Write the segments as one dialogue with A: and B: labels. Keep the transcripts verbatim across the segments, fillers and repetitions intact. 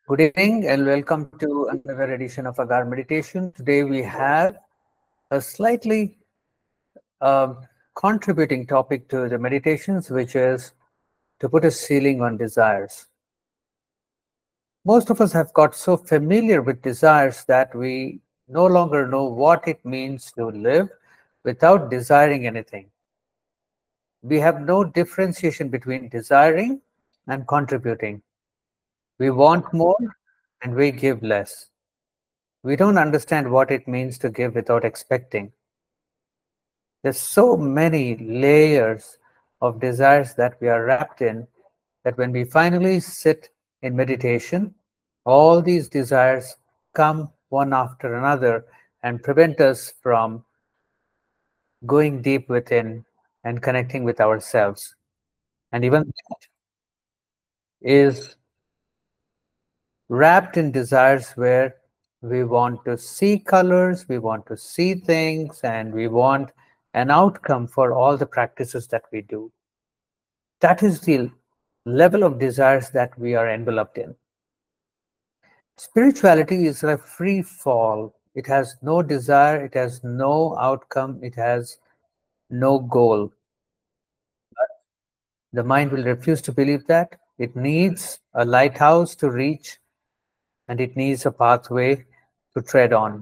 A: Good evening and welcome to another edition of Agar Meditation. Today we have a slightly um, contributing topic to the meditations, which is to put a ceiling on desires. Most of us have got so familiar with desires that we no longer know what it means to live without desiring anything. We have no differentiation between desiring and contributing. We want more and we give less. We don't understand what it means to give without expecting. There's so many layers of desires that we are wrapped in that when we finally sit in meditation, all these desires come one after another and prevent us from going deep within and connecting with ourselves. And even that is wrapped in desires where we want to see colors, we want to see things, and we want an outcome for all the practices that we do. That is the level of desires that we are enveloped in. Spirituality is a free fall. It has no desire, it has no outcome, it has no goal. The mind will refuse to believe that. It needs a lighthouse to reach, and it needs a pathway to tread on.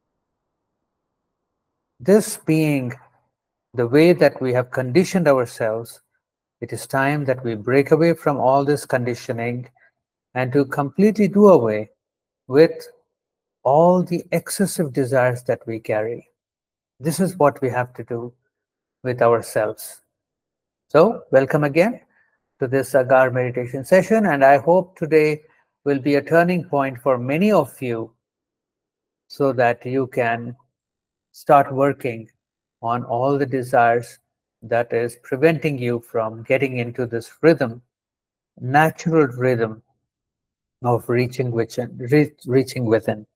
A: This being the way that we have conditioned ourselves, it is time that we break away from all this conditioning and to completely do away with all the excessive desires that we carry. This is what we have to do with ourselves. So, welcome again to this Agar meditation session, and I hope today will be a turning point for many of you so that you can start working on all the desires that is preventing you from getting into this rhythm, natural rhythm of reaching within, re- reaching within.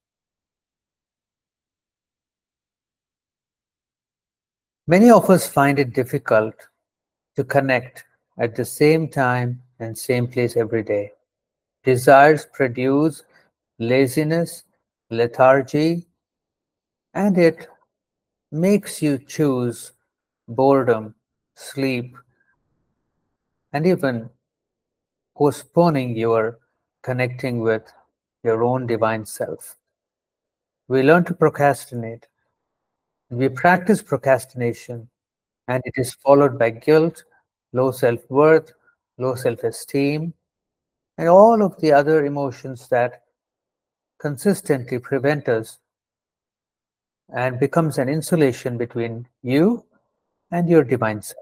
A: Many of us find it difficult to connect at the same time and same place every day. Desires produce laziness, lethargy, and it makes you choose boredom, sleep, and even postponing your connecting with your own divine self. We learn to procrastinate. We practice procrastination, and it is followed by guilt, low self worth, low self esteem, and all of the other emotions that consistently prevent us and becomes an insulation between you and your divine self.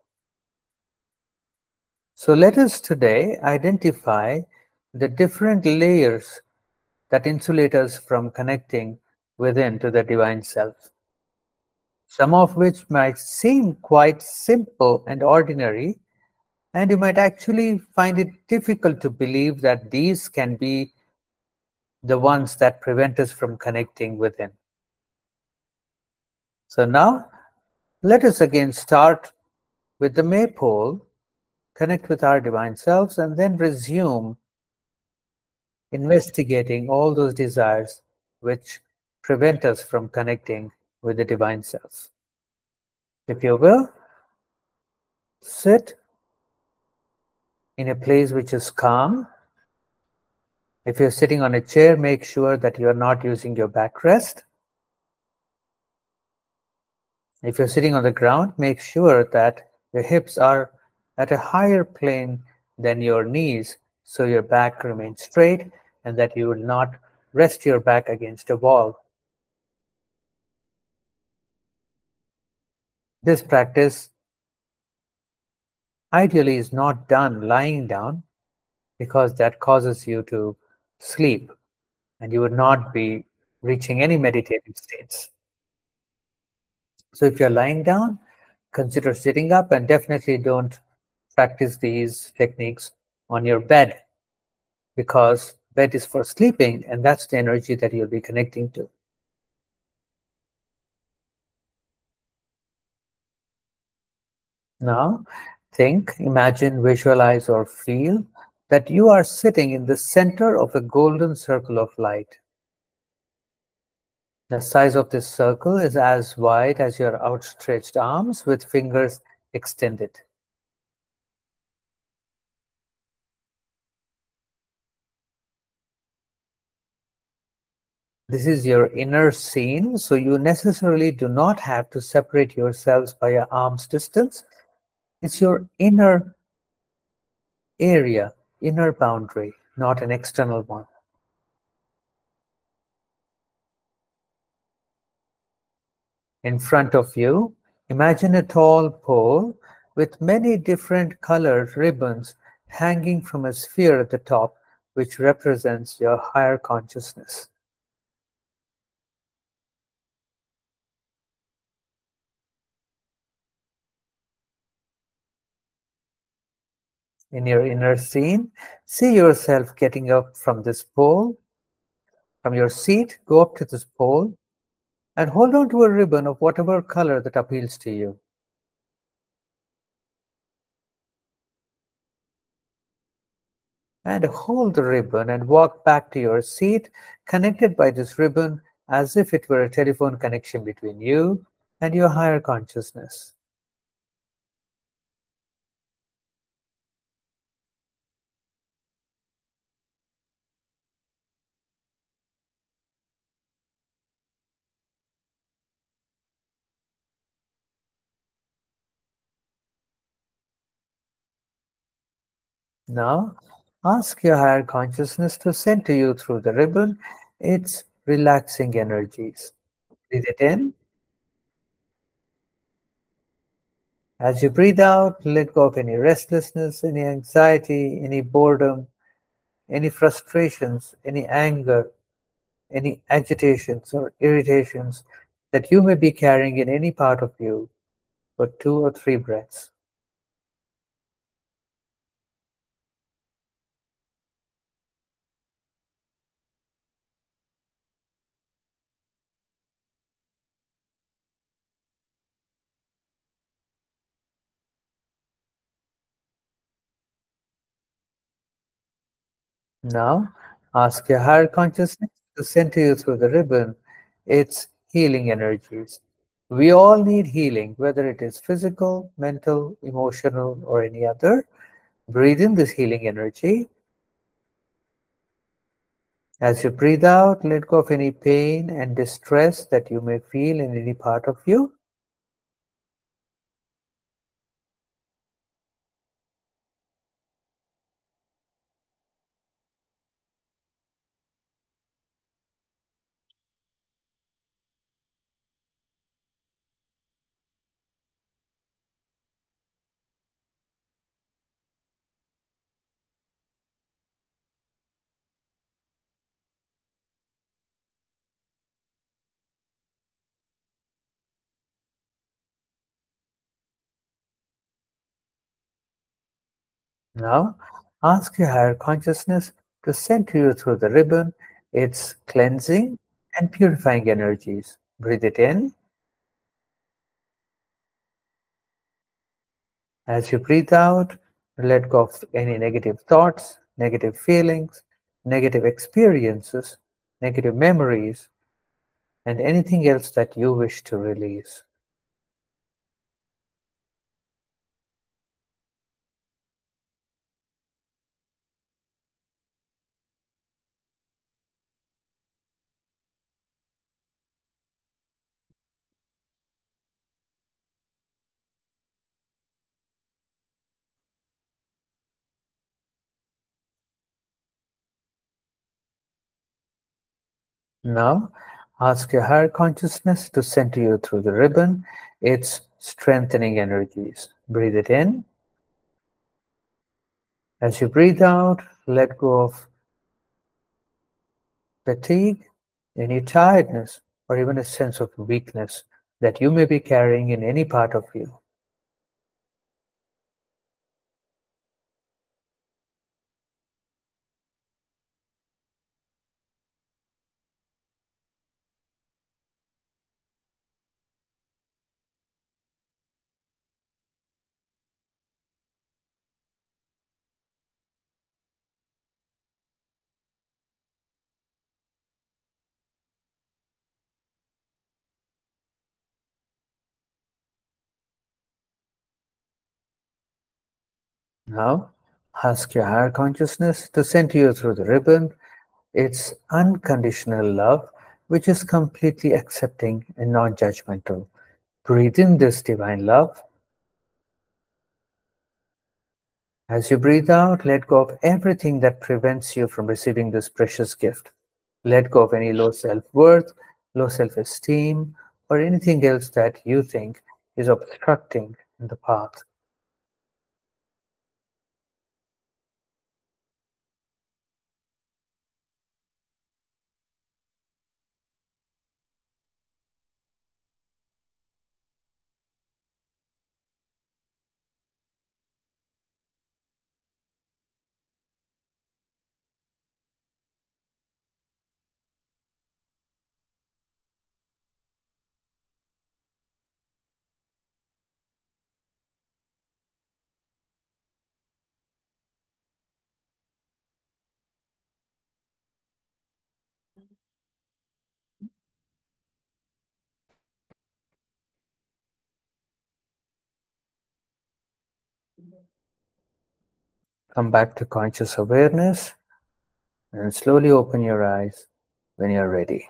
A: So let us today identify the different layers that insulate us from connecting within to the divine self. Some of which might seem quite simple and ordinary, and you might actually find it difficult to believe that these can be the ones that prevent us from connecting within. So now, let us again start with the maypole, connect with our divine selves, and then resume investigating all those desires which prevent us from connecting with the divine self. If you will, sit in a place which is calm. If you're sitting on a chair, make sure that you're not using your backrest. If you're sitting on the ground, make sure that your hips are at a higher plane than your knees so your back remains straight and that you will not rest your back against a wall. This practice ideally is not done lying down because that causes you to sleep and you would not be reaching any meditative states. So if you're lying down, consider sitting up, and definitely don't practice these techniques on your bed because bed is for sleeping and that's the energy that you'll be connecting to. Now, think, imagine, visualize, or feel that you are sitting in the center of a golden circle of light. The size of this circle is as wide as your outstretched arms with fingers extended. This is your inner scene, so you necessarily do not have to separate yourselves by an arm's distance. It's your inner area, inner boundary, not an external one. In front of you, imagine a tall pole with many different colored ribbons hanging from a sphere at the top, which represents your higher consciousness. In your inner scene, see yourself getting up from this pole, from your seat, go up to this pole, and hold on to a ribbon of whatever color that appeals to you. And hold the ribbon and walk back to your seat, connected by this ribbon as if it were a telephone connection between you and your higher consciousness. Now, ask your higher consciousness to send to you through the ribbon its relaxing energies. Breathe it in. As you breathe out, let go of any restlessness, any anxiety, any boredom, any frustrations, any anger, any agitations or irritations that you may be carrying in any part of you for two or three breaths. Now, ask your higher consciousness to send to you through the ribbon its healing energies. We all need healing, whether it is physical, mental, emotional, or any other. Breathe in this healing energy. As you breathe out, let go of any pain and distress that you may feel in any part of you. Now, ask your higher consciousness to send to you through the ribbon its cleansing and purifying energies. Breathe it in. As you breathe out, let go of any negative thoughts, negative feelings, negative experiences, negative memories, and anything else that you wish to release. Now, ask your higher consciousness to send to you through the ribbon its strengthening energies. Breathe it in. As you breathe out, let go of fatigue, any tiredness, or even a sense of weakness that you may be carrying in any part of you. Now, ask your higher consciousness to send you through the ribbon its unconditional love, which is completely accepting and non-judgmental. Breathe in this divine love. As you breathe out, let go of everything that prevents you from receiving this precious gift. Let go of any low self-worth, low self-esteem, or anything else that you think is obstructing the path. Come back to conscious awareness and slowly open your eyes when you're ready.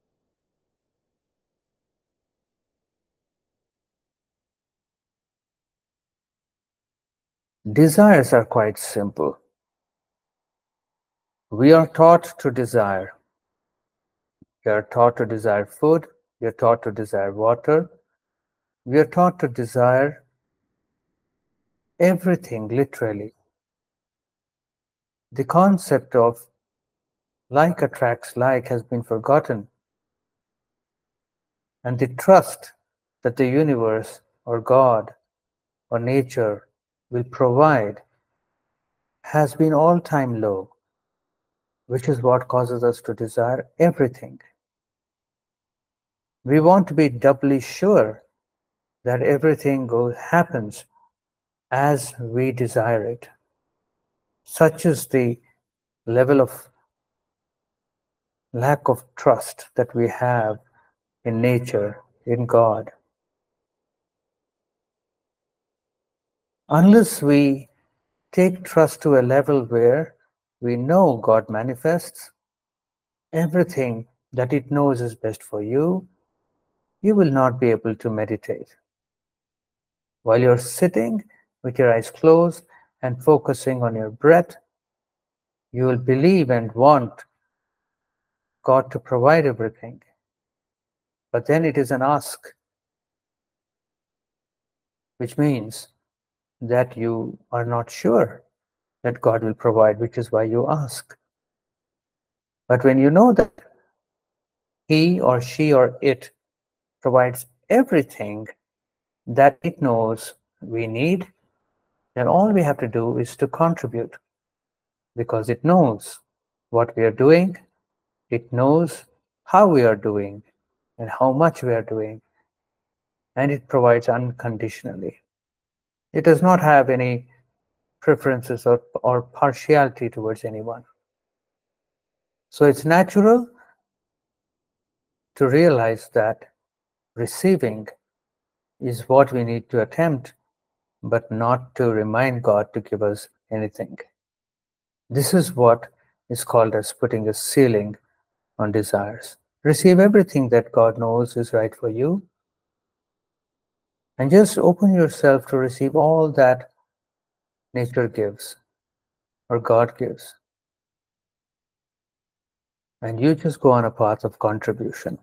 A: Desires are quite simple. We are taught to desire. We are taught to desire food. We are taught to desire water. We are taught to desire everything, literally. The concept of like attracts like has been forgotten, and the trust that the universe or God or nature will provide has been all-time low, which is what causes us to desire everything. We want to be doubly sure that everything goes, happens as we desire it. Such is the level of lack of trust that we have in nature, in God. Unless we take trust to a level where we know God manifests everything that it knows is best for you, you will not be able to meditate. While you're sitting with your eyes closed and focusing on your breath, you will believe and want God to provide everything. But then it is an ask, which means that you are not sure that God will provide, which is why you ask. But when you know that he or she or it provides everything that it knows we need, then all we have to do is to contribute, because it knows what we are doing, it knows how we are doing and how much we are doing, and it provides unconditionally. It does not have any preferences or, or partiality towards anyone. So it's natural to realize that receiving is what we need to attempt, but not to remind God to give us anything. This is what is called as putting a ceiling on desires. Receive everything that God knows is right for you, and just open yourself to receive all that nature gives or God gives. And you just go on a path of contribution.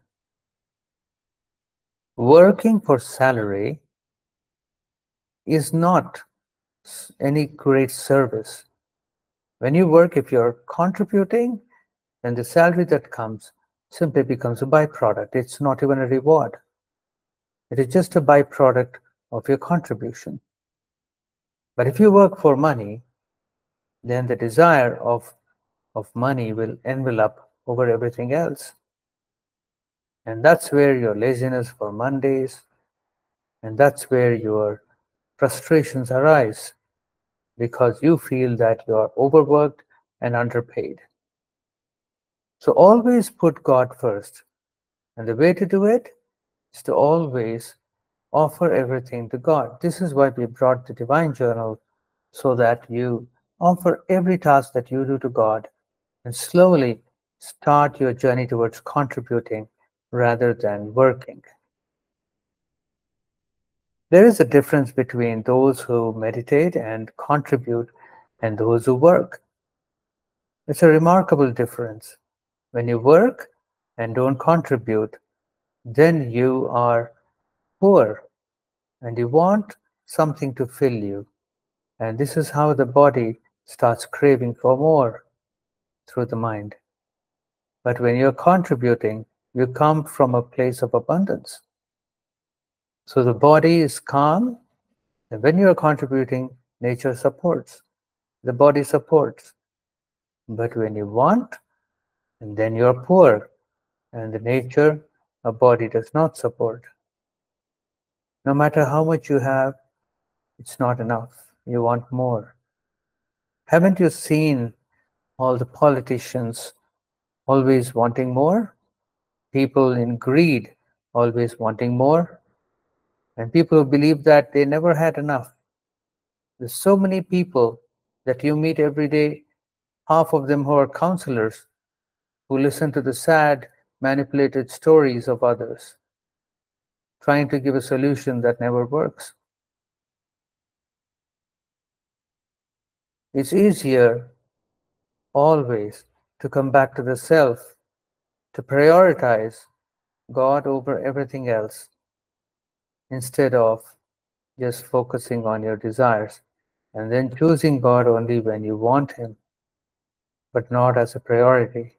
A: Working for salary is not any great service. When you work, if you're contributing, then the salary that comes simply becomes a byproduct. It's not even a reward. It is just a byproduct of your contribution. But if you work for money, then the desire of, of money will envelop over everything else. And that's where your laziness for Mondays, and that's where your frustrations arise, because you feel that you are overworked and underpaid. So always put God first. And the way to do it is to always offer everything to God. This is why we brought the Divine Journal so that you offer every task that you do to God and slowly start your journey towards contributing rather than working. There is a difference between those who meditate and contribute and those who work. It's a remarkable difference. When you work and don't contribute, then you are poor and you want something to fill you. And this is how the body starts craving for more through the mind. But when you're contributing, you come from a place of abundance. So the body is calm, and when you're contributing, nature supports, the body supports. But when you want, and then you're poor, and the nature, a body does not support. No matter how much you have, it's not enough. You want more. Haven't you seen all the politicians always wanting more? People in greed always wanting more? And people who believe that they never had enough. There's so many people that you meet every day, half of them who are counselors, who listen to the sad, manipulated stories of others, trying to give a solution that never works. It's easier always to come back to the self, to prioritize God over everything else, instead of just focusing on your desires and then choosing God only when you want Him, but not as a priority.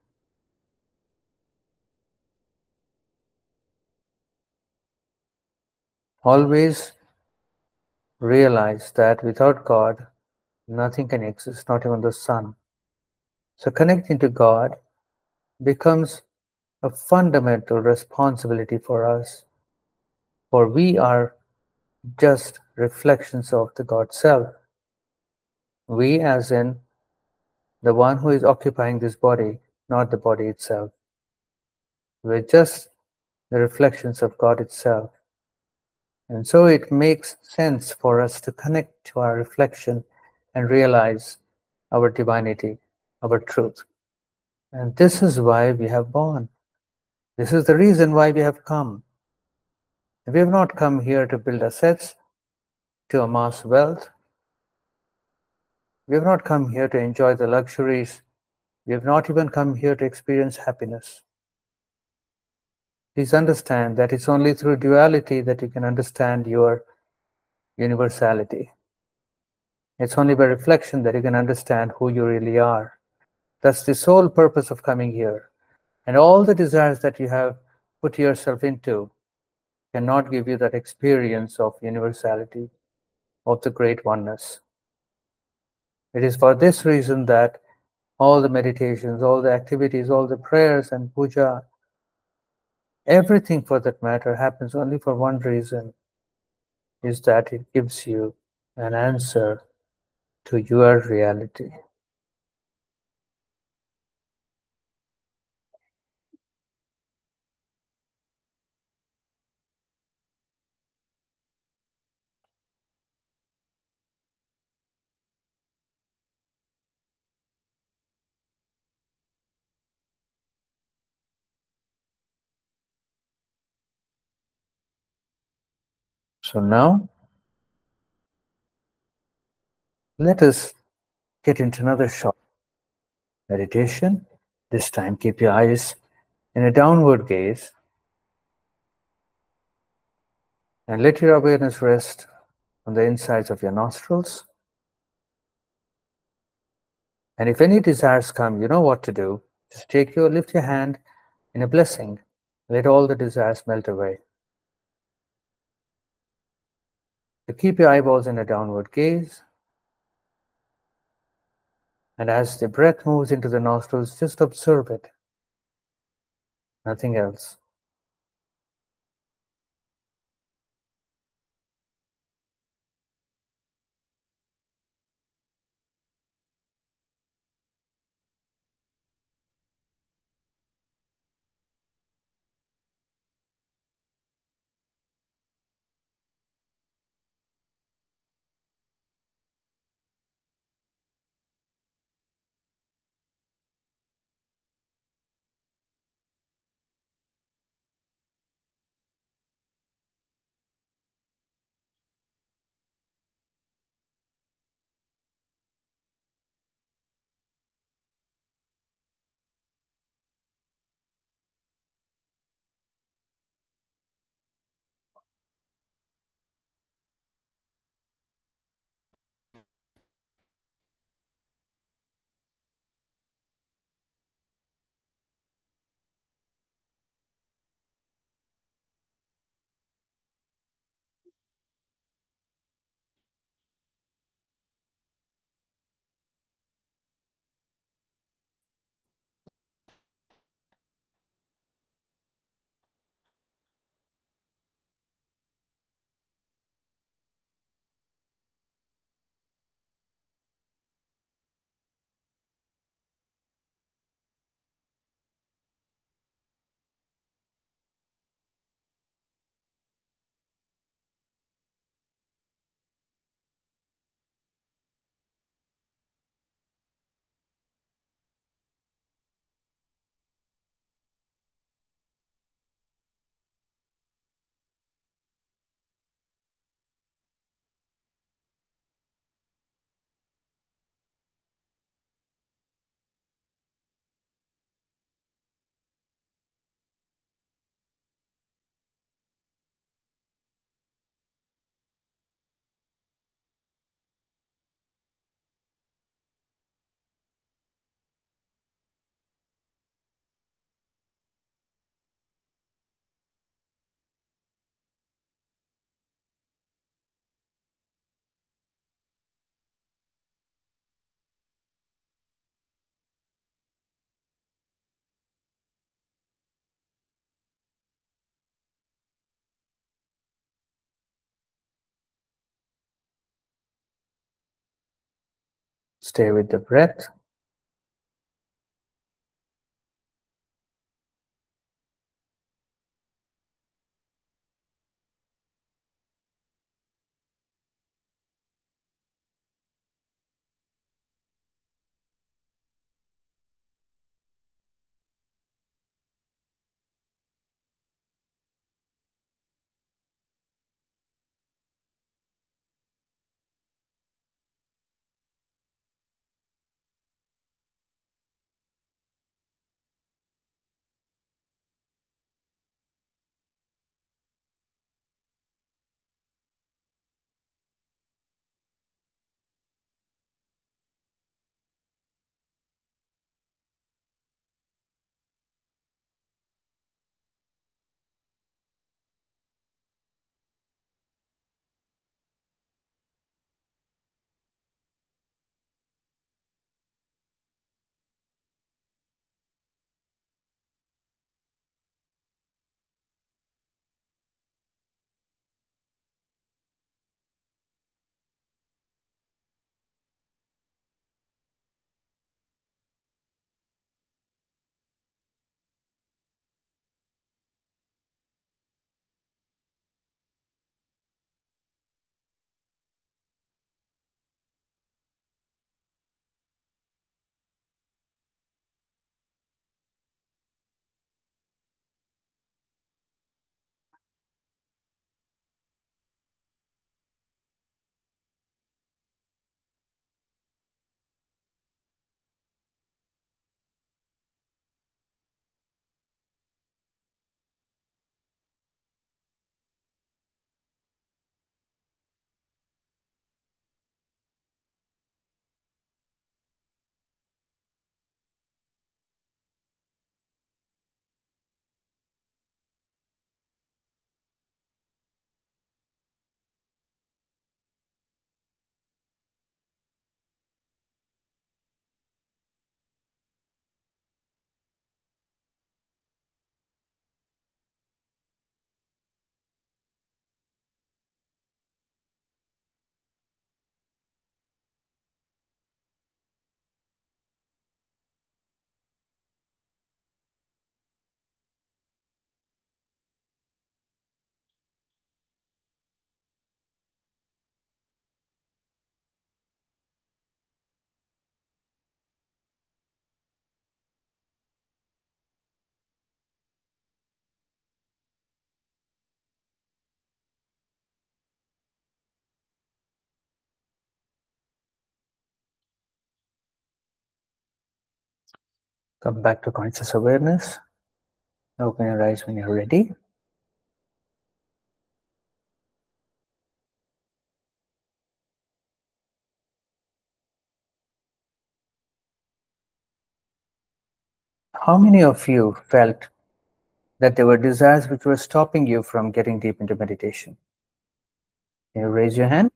A: Always realize that without God, nothing can exist, not even the sun. So connecting to God becomes a fundamental responsibility for us, for we are just reflections of the God self. We, as in the one who is occupying this body, not the body itself. We're just the reflections of God itself. And so it makes sense for us to connect to our reflection and realize our divinity, our truth. And this is why we have born. This is the reason why we have come. We have not come here to build assets, to amass wealth. We have not come here to enjoy the luxuries. We have not even come here to experience happiness. Please understand that it's only through duality that you can understand your universality. It's only by reflection that you can understand who you really are. That's the sole purpose of coming here. And all the desires that you have put yourself into cannot give you that experience of universality, of the great oneness. It is for this reason that all the meditations, all the activities, all the prayers and puja, everything for that matter happens only for one reason, is that it gives you an answer to your reality. So now, let us get into another short meditation. This time, keep your eyes in a downward gaze and let your awareness rest on the insides of your nostrils. And if any desires come, you know what to do. Just take your, lift your hand in a blessing. Let all the desires melt away. So keep your eyeballs in a downward gaze. And as the breath moves into the nostrils, just observe it. Nothing else. Stay with the breath. Come back to conscious awareness. Open your eyes when you're ready. How many of you felt that there were desires which were stopping you from getting deep into meditation? Can you raise your hand?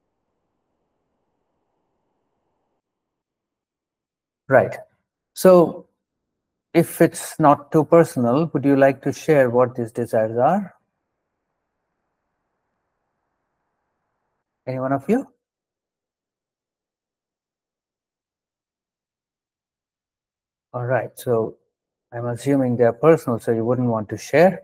A: Right. So, if it's not too personal, would you like to share what these desires are? Any one of you? All right. So, I'm assuming they're personal, so you wouldn't want to share.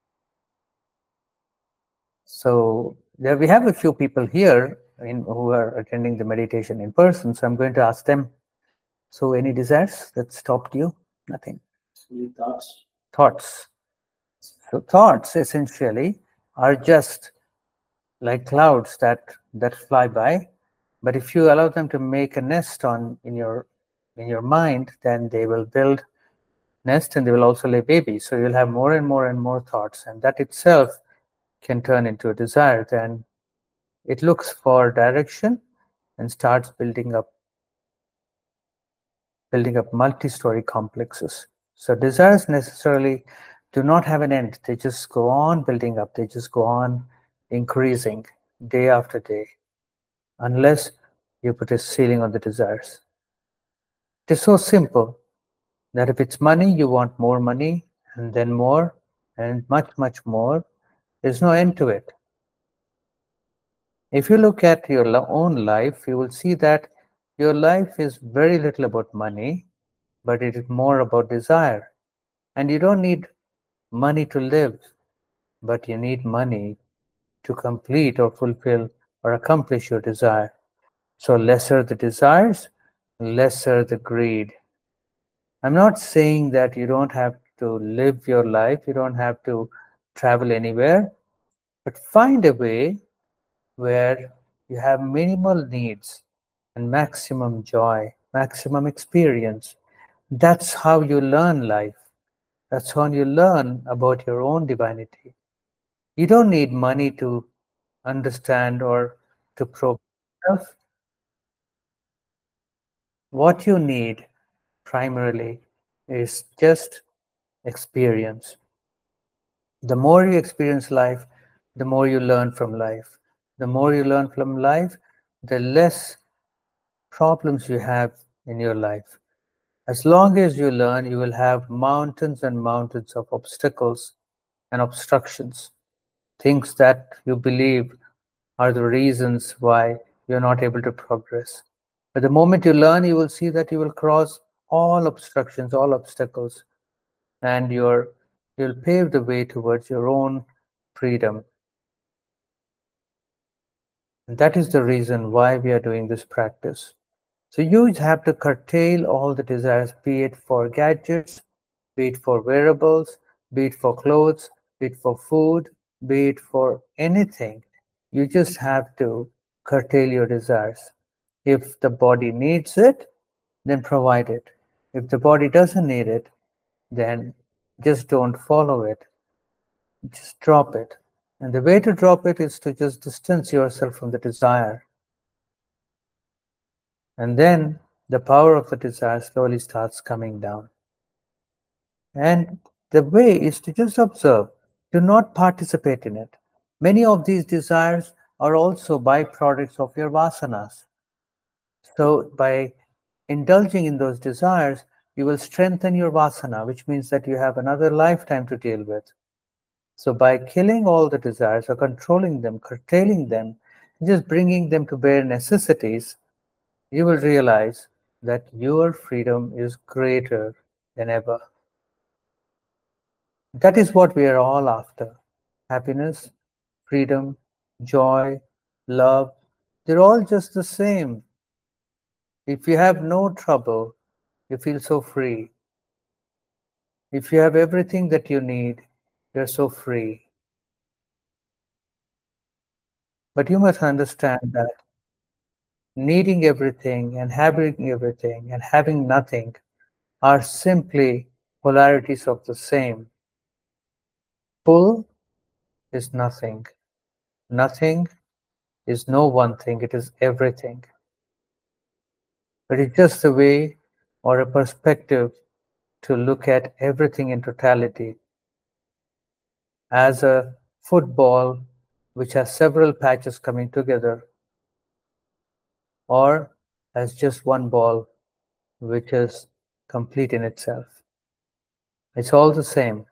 A: So, there we have a few people here in, who are attending the meditation in person. So, I'm going to ask them. So, any desires that stopped you? Nothing.
B: Thoughts.
A: Thoughts. So, thoughts essentially are just like clouds that that fly by, but if you allow them to make a nest on in your in your mind, then they will build nest and they will also lay babies. So you'll have more and more and more thoughts, and that itself can turn into a desire. Then it looks for direction and starts building up building up multi-story complexes. So desires necessarily do not have an end. They just go on building up. They just go on increasing day after day, unless you put a ceiling on the desires. It is so simple that if it's money, you want more money, and then more, and much, much more. There's no end to it. If you look at your own life, you will see that Your life is very little about money, but it is more about desire. And you don't need money to live, but you need money to complete or fulfill or accomplish your desire. So, lesser the desires, lesser the greed. I'm not saying that you don't have to live your life, you don't have to travel anywhere, but find a way where you have minimal needs and maximum joy, maximum experience. That's how you learn life. That's how you learn about your own divinity. You don't need money to understand or to probe yourself. What you need primarily is just experience. The more you experience life, the more you learn from life. The more you learn from life, the less problems you have in your life. As long as you learn, you will have mountains and mountains of obstacles and obstructions, things that you believe are the reasons why you're not able to progress. But the moment you learn, you will see that you will cross all obstructions, all obstacles, and you're, you'll pave the way towards your own freedom. And that is the reason why we are doing this practice. So you have to curtail all the desires, be it for gadgets, be it for wearables, be it for clothes, be it for food, be it for anything. You just have to curtail your desires. If the body needs it, then provide it. If the body doesn't need it, then just don't follow it. Just drop it. And the way to drop it is to just distance yourself from the desire. And then the power of the desire slowly starts coming down. And the way is to just observe, do not participate in it. Many of these desires are also byproducts of your vasanas. So, by indulging in those desires, you will strengthen your vasana, which means that you have another lifetime to deal with. So, by killing all the desires or controlling them, curtailing them, just bringing them to bare necessities, you will realize that your freedom is greater than ever. That is what we are all after. Happiness, freedom, joy, love, they're all just the same. If you have no trouble, you feel so free. If you have everything that you need, you're so free. But you must understand that needing everything and having everything and having nothing are simply polarities of the same. Full is nothing. Nothing is no one thing, it is everything. But it's just a way or a perspective to look at everything in totality. As a football which has several patches coming together, or as just one ball which is complete in itself. It's all the same.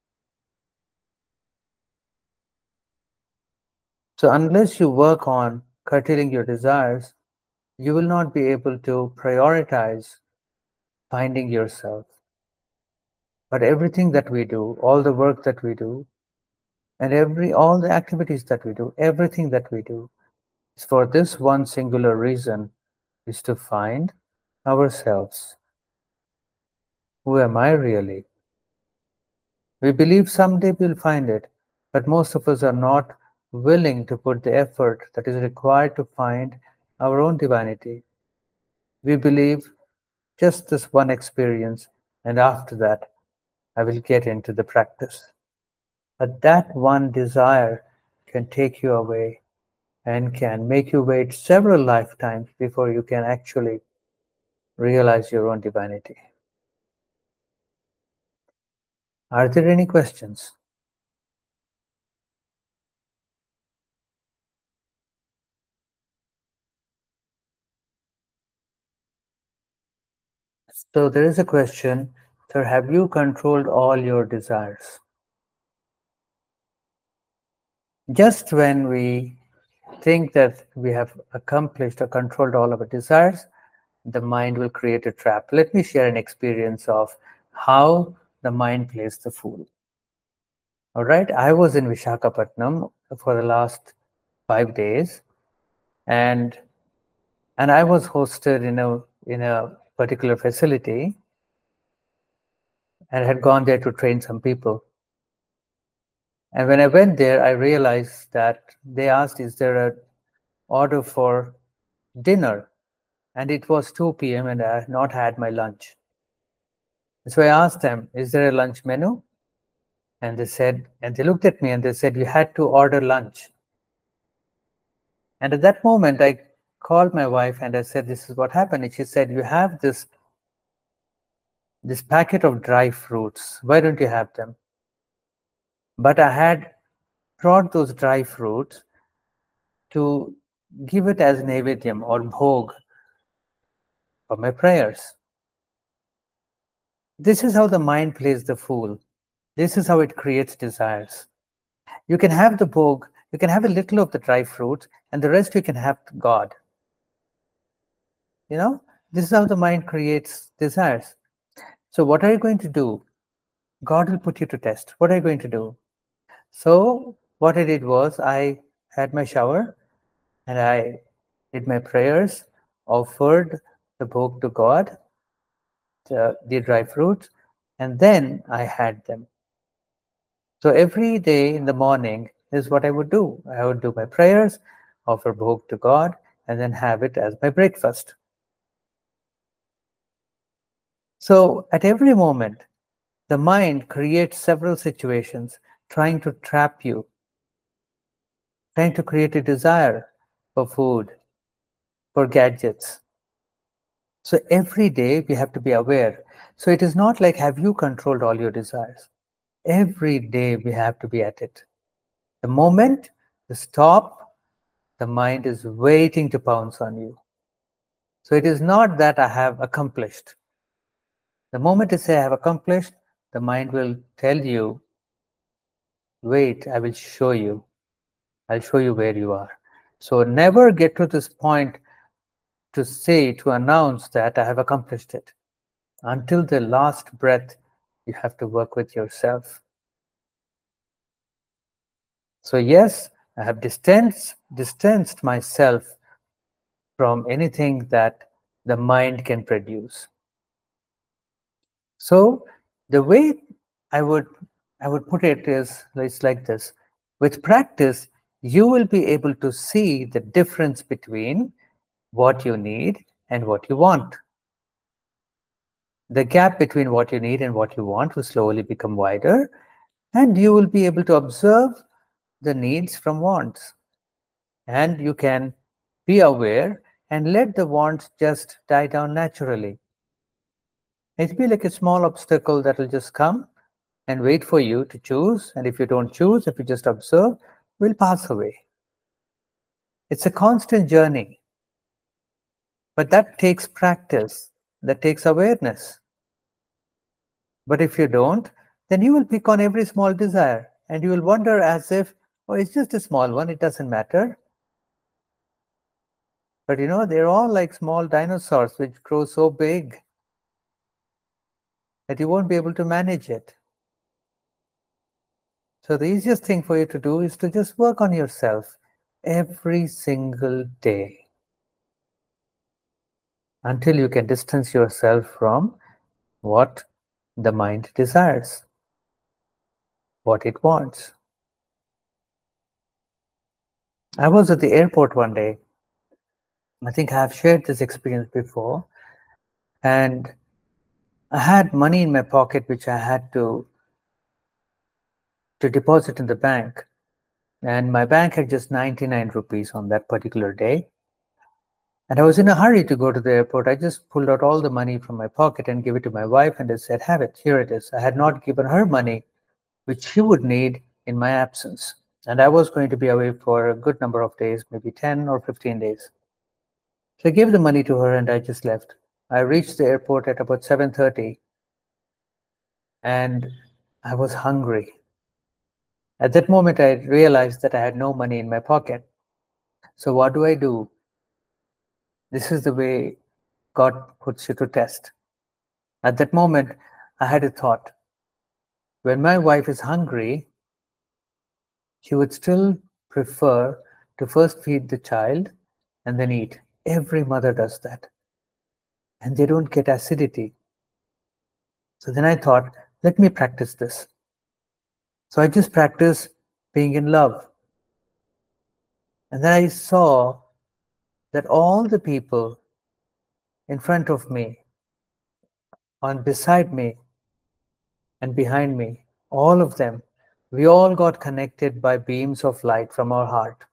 A: So unless you work on curtailing your desires, you will not be able to prioritize finding yourself. But everything that we do, all the work that we do, and every all the activities that we do, everything that we do is for this one singular reason, is to find ourselves. Who am I really? We believe someday we'll find it, but most of us are not willing to put the effort that is required to find our own divinity. We believe just this one experience, and after that, I will get into the practice. But that one desire can take you away and can make you wait several lifetimes before you can actually realize your own divinity. Are there any questions? So there is a question, sir, have you controlled all your desires? Just when we think that we have accomplished or controlled all of our desires, the mind will create a trap. Let me share an experience of how the mind plays the fool. All right, I was in Vishakhapatnam for the last five days, and and I was hosted in a in a particular facility, and had gone there to train some people. And when I went there, I realized that they asked, "Is there a order for dinner?" And it was two p m and I had not had my lunch. So I asked them, "Is there a lunch menu?" And they said, and they looked at me and they said, "You had to order lunch." And at that moment, I called my wife and I said, "This is what happened." And she said, "You have this, this packet of dry fruits. Why don't you have them?" But I had brought those dry fruits to give it as naivedyam or bhog for my prayers. This is how the mind plays the fool. This is how it creates desires. You can have the bhog, you can have a little of the dry fruits, and the rest you can have God. You know, this is how the mind creates desires. So what are you going to do? God will put you to test. What are you going to do? So what I did was I had my shower and I did my prayers, offered the bhog to God, the, the dry fruits, and then I had them. So every day in the morning is what I would do. I would do my prayers, offer bhog to God, and then have it as my breakfast. So at every moment, the mind creates several situations trying to trap you, trying to create a desire for food, for gadgets. So every day we have to be aware. So it is not like, have you controlled all your desires? Every day we have to be at it. The moment you stop, the mind is waiting to pounce on you. So it is not that I have accomplished. The moment you say I have accomplished, the mind will tell you, wait, I will show you. I'll show you where you are. So never get to this point to say, to announce that I have accomplished it. Until the last breath, you have to work with yourself. So yes, I have distanced, distanced myself from anything that the mind can produce. So the way I would I would put it is it's like this. With practice, you will be able to see the difference between what you need and what you want. The gap between what you need and what you want will slowly become wider, and you will be able to observe the needs from wants. And you can be aware and let the wants just die down naturally. It'll be like a small obstacle that will just come and wait for you to choose. And if you don't choose, if you just observe, will pass away. It's a constant journey. But that takes practice, that takes awareness. But if you don't, then you will pick on every small desire and you will wonder as if, oh, it's just a small one, it doesn't matter. But you know, they're all like small dinosaurs which grow so big that you won't be able to manage it. So the easiest thing for you to do is to just work on yourself every single day until you can distance yourself from what the mind desires, what it wants. I was at the airport one day. I think I have shared this experience before. And I had money in my pocket which I had to, to deposit in the bank. And my bank had just ninety-nine rupees on that particular day. And I was in a hurry to go to the airport. I just pulled out all the money from my pocket and gave it to my wife and I said, have it, here it is. I had not given her money, which she would need in my absence. And I was going to be away for a good number of days, maybe ten or fifteen days. So I gave the money to her and I just left. I reached the airport at about seven thirty and I was hungry. At that moment, I realized that I had no money in my pocket. So what do I do? This is the way God puts you to test. At that moment, I had a thought. When my wife is hungry, she would still prefer to first feed the child and then eat. Every mother does that. And they don't get acidity. So then I thought, let me practice this. So I just practiced being in love. And then I saw that all the people in front of me, on beside me, and behind me, all of them, we all got connected by beams of light from our heart.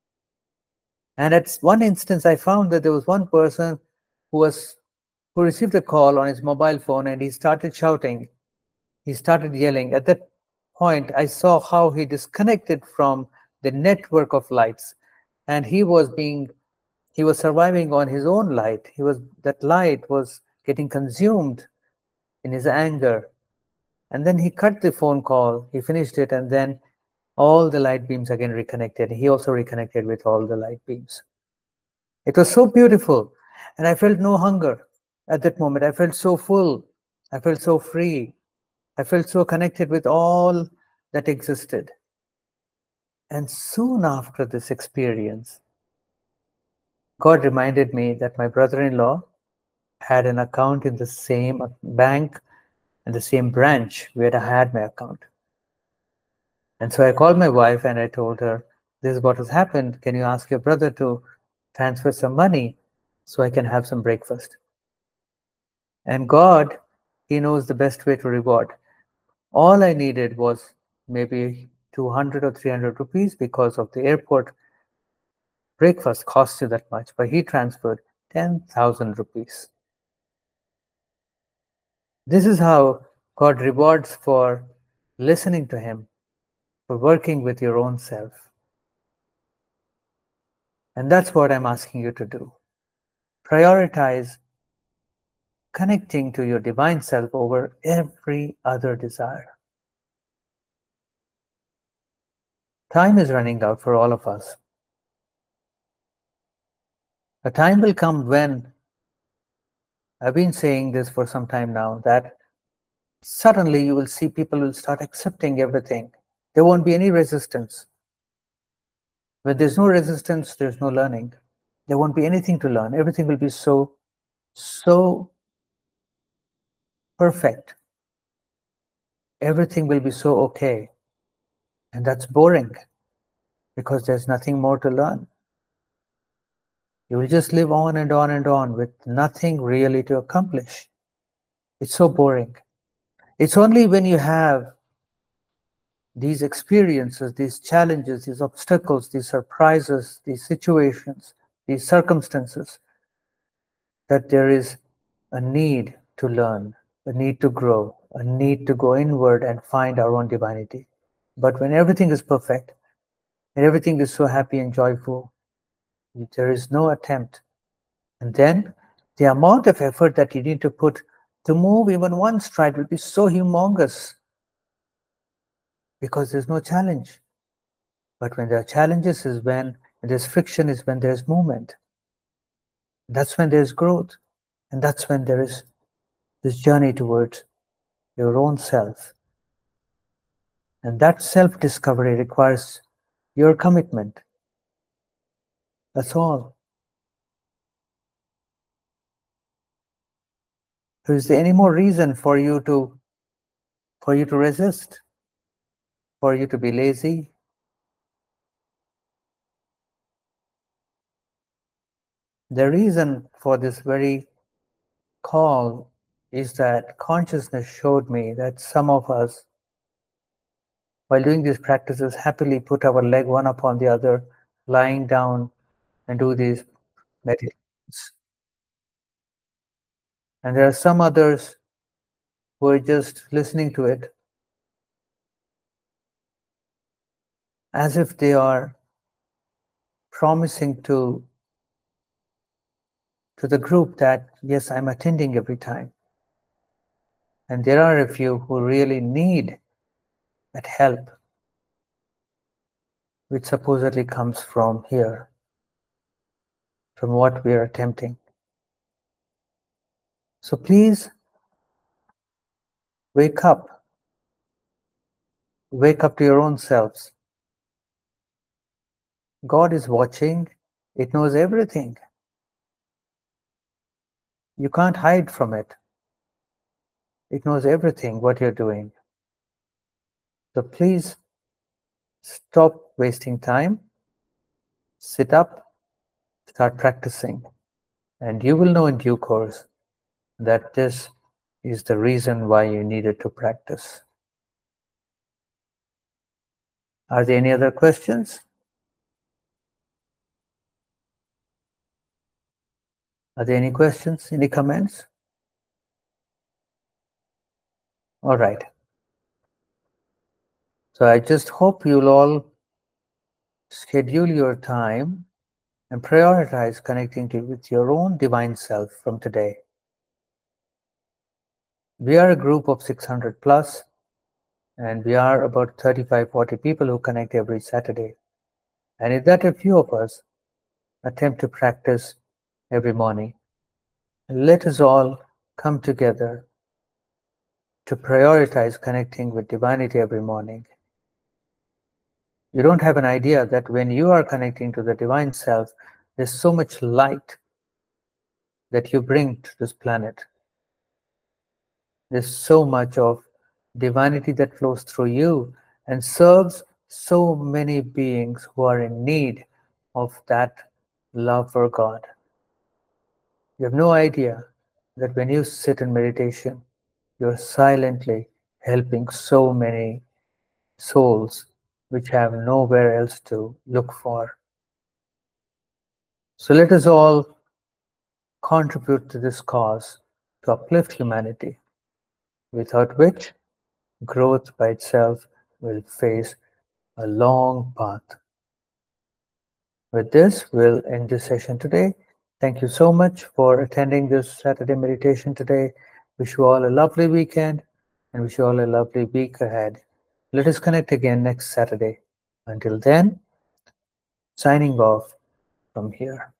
A: And at one instance, I found that there was one person who was who received a call on his mobile phone, and he started shouting. He started yelling. At that point, I saw how he disconnected from the network of lights, and he was being he was surviving on his own light. He was that light was getting consumed in his anger. And then he cut the phone call, he finished it, and then all the light beams again reconnected. He also reconnected with all the light beams. It was so beautiful, and I felt no hunger at that moment. I felt so full. I felt so free. I felt so connected with all that existed. And soon after this experience, God reminded me that my brother-in-law had an account in the same bank and the same branch where I had my account. And so I called my wife and I told her, this is what has happened. Can you ask your brother to transfer some money so I can have some breakfast? And God, He knows the best way to reward. All I needed was maybe two hundred or three hundred rupees because of the airport breakfast costs you that much, but He transferred ten thousand rupees. This is how God rewards for listening to Him, for working with your own self. And that's what I'm asking you to do. Prioritize connecting to your divine self over every other desire. Time is running out for all of us. A time will come when, I've been saying this for some time now, that suddenly you will see people will start accepting everything. There won't be any resistance. When there's no resistance, there's no learning. There won't be anything to learn. Everything will be so, so perfect. Everything will be so okay. And that's boring because there's nothing more to learn. You will just live on and on and on with nothing really to accomplish. It's so boring. It's only when you have these experiences, these challenges, these obstacles, these surprises, these situations, these circumstances, that there is a need to learn, a need to grow, a need to go inward and find our own divinity. But when everything is perfect, and everything is so happy and joyful, there is no attempt. And then the amount of effort that you need to put to move even one stride will be so humongous because there's no challenge. But when there are challenges is when, and there's friction is when there's movement. That's when there's growth. And that's when there is this journey towards your own self. And that self-discovery requires your commitment. That's all. So is there any more reason for you to for you to resist? For you to be lazy? The reason for this very call is that consciousness showed me that some of us, while doing these practices, happily put our leg one upon the other, lying down and do these meditations. And there are some others who are just listening to it as if they are promising to, to the group that, yes, I'm attending every time. And there are a few who really need that help, which supposedly comes from here, from what we are attempting. So please wake up. Wake up to your own selves. God is watching. It knows everything. You can't hide from it. It knows everything what you're doing. So please stop wasting time. Sit up, start practicing, and you will know in due course that this is the reason why you needed to practice. Are there any other questions? Are there any questions? Any comments? All right. So I just hope you'll all schedule your time and prioritize connecting to, with your own divine self from today. We are a group of six hundred plus, and we are about thirty-five, forty people who connect every Saturday. And if that a few of us attempt to practice every morning, let us all come together to prioritize connecting with divinity every morning. You don't have an idea that when you are connecting to the divine self, there's so much light that you bring to this planet. There's so much of divinity that flows through you and serves so many beings who are in need of that love for God. You have no idea that when you sit in meditation, you're silently helping so many souls which have nowhere else to look for. So let us all contribute to this cause to uplift humanity, without which growth by itself will face a long path. With this, we'll end this session today. Thank you so much for attending this Saturday meditation today. Wish you all a lovely weekend and wish you all a lovely week ahead. Let us connect again next Saturday. Until then, signing off from here.